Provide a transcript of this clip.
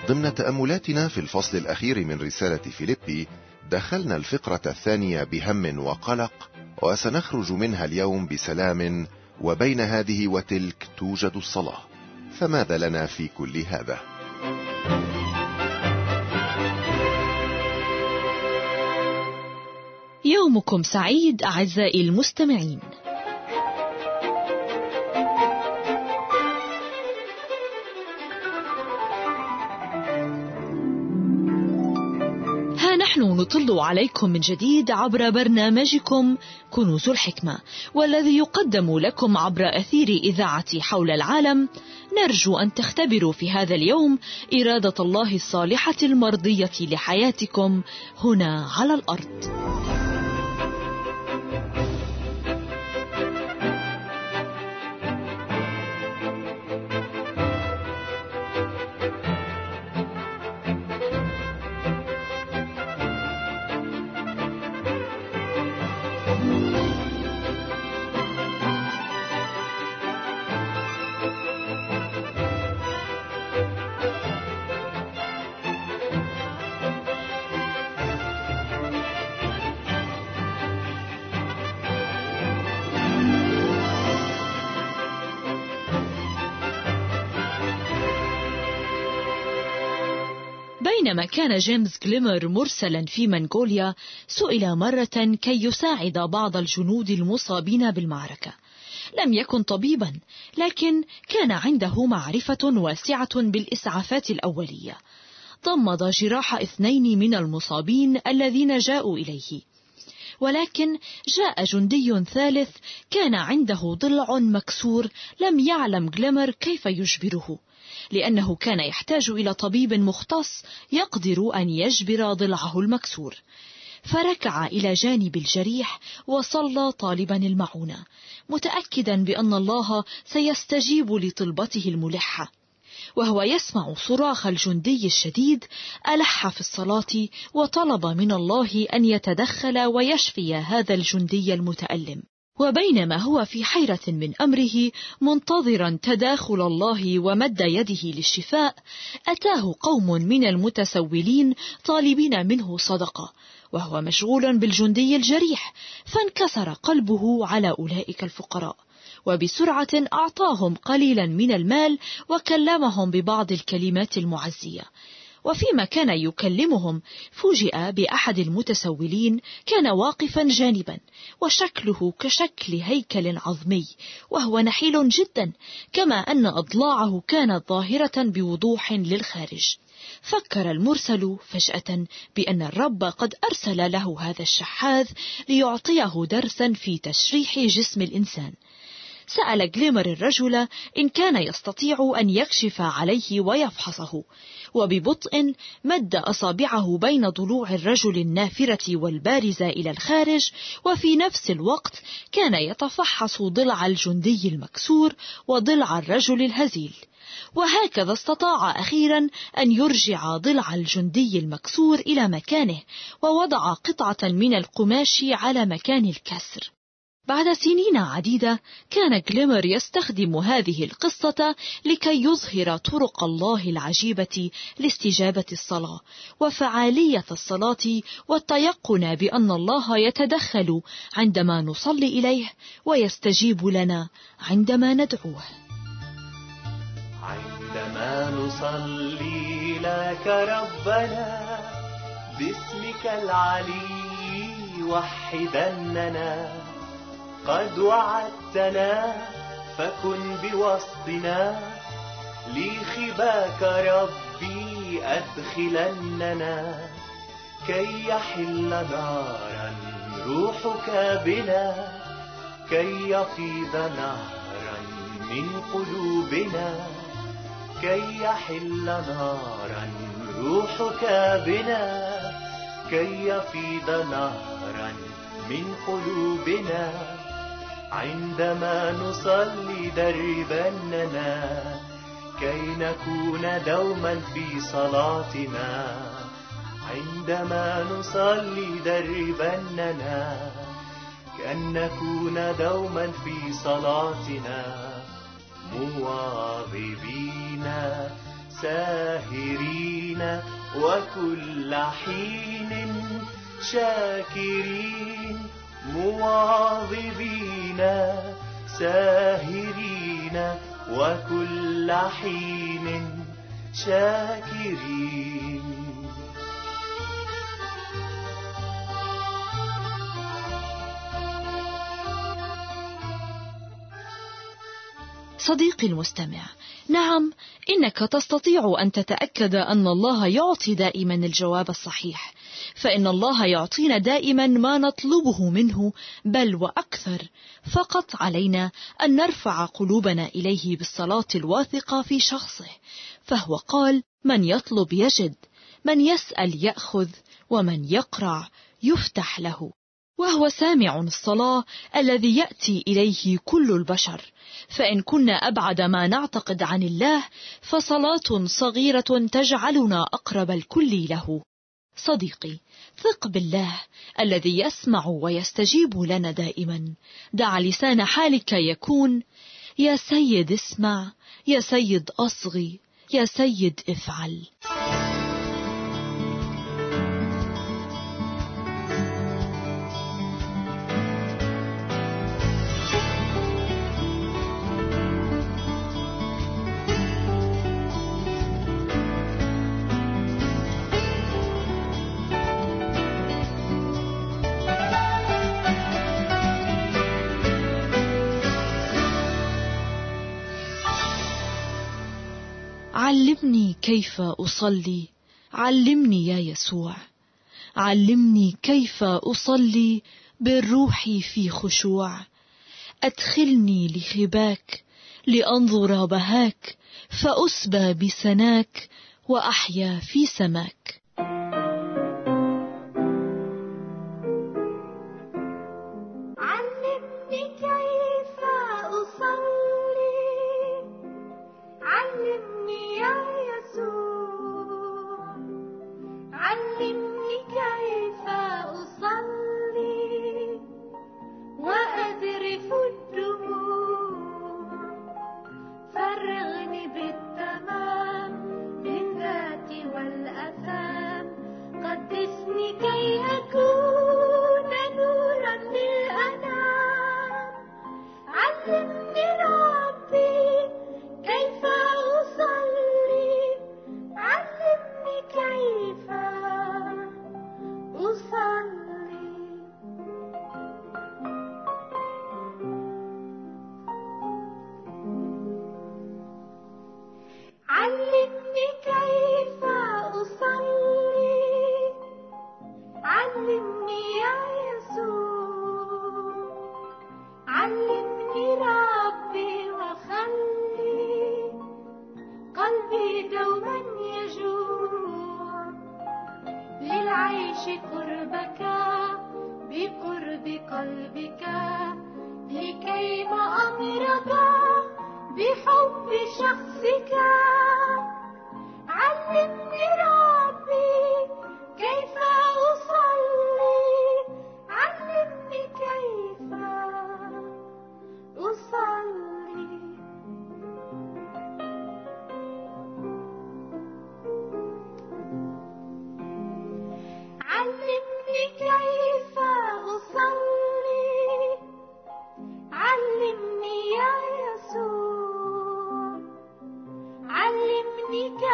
ضمن تأملاتنا في الفصل الأخير من رسالة فيليبي دخلنا الفقرة الثانية بهم وقلق، وسنخرج منها اليوم بسلام، وبين هذه وتلك توجد الصلاة. فماذا لنا في كل هذا؟ يومكم سعيد أعزائي المستمعين. نحن نطل عليكم من جديد عبر برنامجكم كنوز الحكمة، والذي يقدم لكم عبر أثير إذاعة حول العالم. نرجو أن تختبروا في هذا اليوم إرادة الله الصالحة المرضية لحياتكم هنا على الأرض. بينما كان جيمس غليمر مرسلا في منغوليا، سئل مرة كي يساعد بعض الجنود المصابين بالمعركة. لم يكن طبيبا، لكن كان عنده معرفة واسعة بالإسعافات الأولية. ضمد جراح 2 من المصابين الذين جاءوا إليه، ولكن جاء جندي ثالث كان عنده ضلع مكسور. لم يعلم غليمر كيف يجبره، لأنه كان يحتاج إلى طبيب مختص يقدر أن يجبر ضلعه المكسور. فركع إلى جانب الجريح وصلى طالبا المعونة، متأكدا بأن الله سيستجيب لطلبته الملحة. وهو يسمع صراخ الجندي الشديد، ألح في الصلاة وطلب من الله أن يتدخل ويشفي هذا الجندي المتألم. وبينما هو في حيرة من أمره منتظرا تداخل الله ومد يده للشفاء، أتاه قوم من المتسولين طالبين منه صدقة، وهو مشغول بالجندي الجريح، فانكسر قلبه على أولئك الفقراء، وبسرعة أعطاهم قليلا من المال وكلمهم ببعض الكلمات المعزية. وفيما كان يكلمهم فوجئ بأحد المتسولين كان واقفا جانبا، وشكله كشكل هيكل عظمي، وهو نحيل جدا، كما أن أضلاعه كانت ظاهرة بوضوح للخارج. فكر المرسل فجأة بأن الرب قد أرسل له هذا الشحاذ ليعطيه درسا في تشريح جسم الإنسان. سأل غليمر الرجل إن كان يستطيع أن يكشف عليه ويفحصه، وببطء مد أصابعه بين ضلوع الرجل النافرة والبارزة إلى الخارج، وفي نفس الوقت كان يتفحص ضلع الجندي المكسور وضلع الرجل الهزيل. وهكذا استطاع أخيرا أن يرجع ضلع الجندي المكسور إلى مكانه، ووضع قطعة من القماش على مكان الكسر. بعد سنين عديدة كان غليمر يستخدم هذه القصة لكي يظهر طرق الله العجيبة لاستجابة الصلاة وفعالية الصلاة، والتيقن بأن الله يتدخل عندما نصلي إليه ويستجيب لنا عندما ندعوه. عندما نصلي لك ربنا باسمك العلي وحدننا، قد وعدتنا فكن بوسطنا، لخباك ربي أدخلننا، كي يحل نارا روحك بنا، كي يفيض نهرا من قلوبنا، كي يحل نارا روحك بنا، كي يفيض نهرا من قلوبنا. عندما نصلي دربننا كي نكون دوما في صلاتنا، عندما نصلي دربننا كأن نكون دوما في صلاتنا، مواظبين ساهرين وكل حين شاكرين مواظبين ساهرين وكل حين شاكرين. صديقي المستمع، نعم، إنك تستطيع أن تتأكد أن الله يعطي دائما الجواب الصحيح، فإن الله يعطينا دائما ما نطلبه منه بل وأكثر، فقط علينا أن نرفع قلوبنا إليه بالصلاة الواثقة في شخصه، فهو قال: من يطلب يجد، من يسأل يأخذ، ومن يقرع يفتح له. وهو سامع الصلاة الذي يأتي إليه كل البشر، فإن كنا أبعد ما نعتقد عن الله فصلاة صغيرة تجعلنا أقرب الكل له. صديقي، ثق بالله الذي يسمع ويستجيب لنا دائما. دع لسان حالك يكون: يا سيد اسمع، يا سيد أصغي، يا سيد افعل. علمني كيف أصلي، علمني يا يسوع، علمني كيف أصلي بالروح في خشوع. أدخلني لخباك لأنظر بهاك، فأسبى بسناك وأحيا في سماك. قربك بقرب قلبك لكي ما أمرك بحب شخصك. علمني ربي كيف أصلي، علمني كيف أصلي. علمني كيف أصلي، علمني يا يسوع، علمني كيف